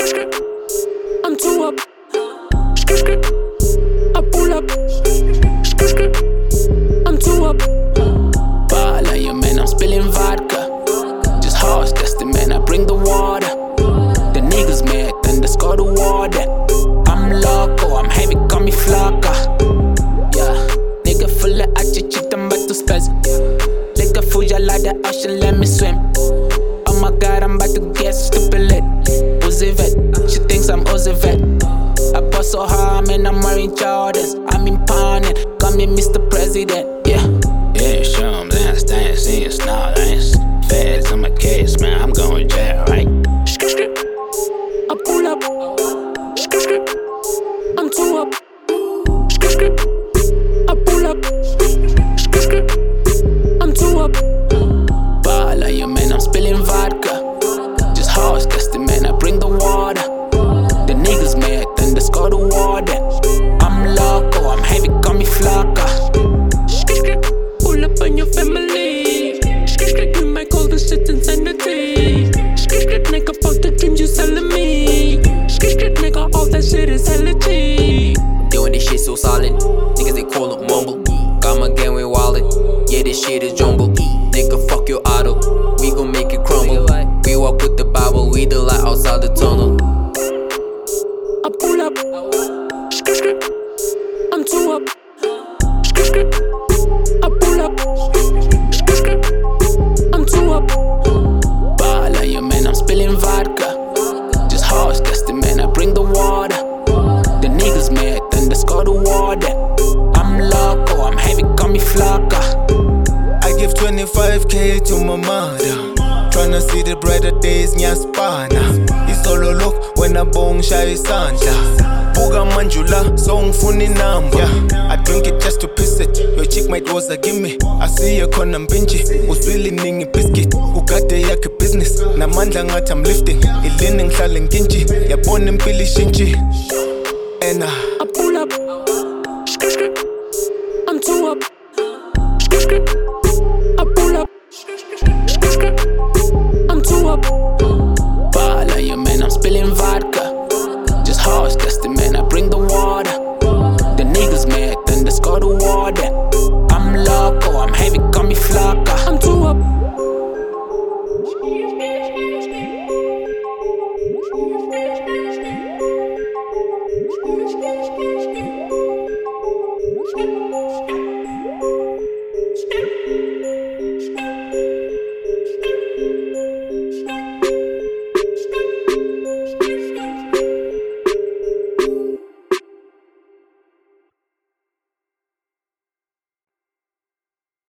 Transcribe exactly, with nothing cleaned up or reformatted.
I'm too up. I pull up. I'm too up. Ball on you, man, I'm spilling vodka. Just horse, that's the man, I bring the water. The niggas mad, then let's go to war then. I'm loco, I'm heavy, call me Flocka. Yeah, nigga full of attitude, I'm about to spaz. Liquor food, you like the ocean, let me swim. Oh my god, I'm about to get stupid lit. Uzi vet, she thinks I'm Uzi vet. I bust so hard, man, I'm wearing Jordans. I'm in pawning, call me Mister President. Yeah, yeah, show 'em dance, dance, seeing snarl, dance. Feds on my case, man, I'm going jail, right? I pull up. I'm too up. I pull up. I'm too up. Ball on you, man, I'm spilling vodka. Just horse, that's the man, I bring the water. The niggas mad, then let's go to war then. I'm loco, I'm heavy, call me Flocka. Pull up on your family. You might call this shit insanity. Nigga, fuck the dreams you selling me. Nigga, all that shit is hella cheap. Doing this shit so solid. Niggas they call up mumble. Got my gang, we wallet. Yeah, this shit is jumble. Nigga, fuck your auto. We gon' make it crumble. We walk with the Bible, we the light outside the tunnel. I pull up. I'm too up. I pull up. I'm too up. Ball on you, man, I'm spilling vodka. Just horse, that's the man, I bring the water. The niggas mad, then let's go to war then. I'm loco, I'm heavy, call me Flocka. I give twenty-five K to my mother. Tryna see the brighter days, nyaspana. Isolo look when I bong shy santa. Buga manjula, so ngfuni number. Yeah, I drink it just to piss it. Your chick might was a gimme. I see you kona mbinji. Uswili ningi biscuit. Ukate yake business. Namandla ngathi I'm lifting. Ilini ngihlale nginji. Yabona impili shinji. And I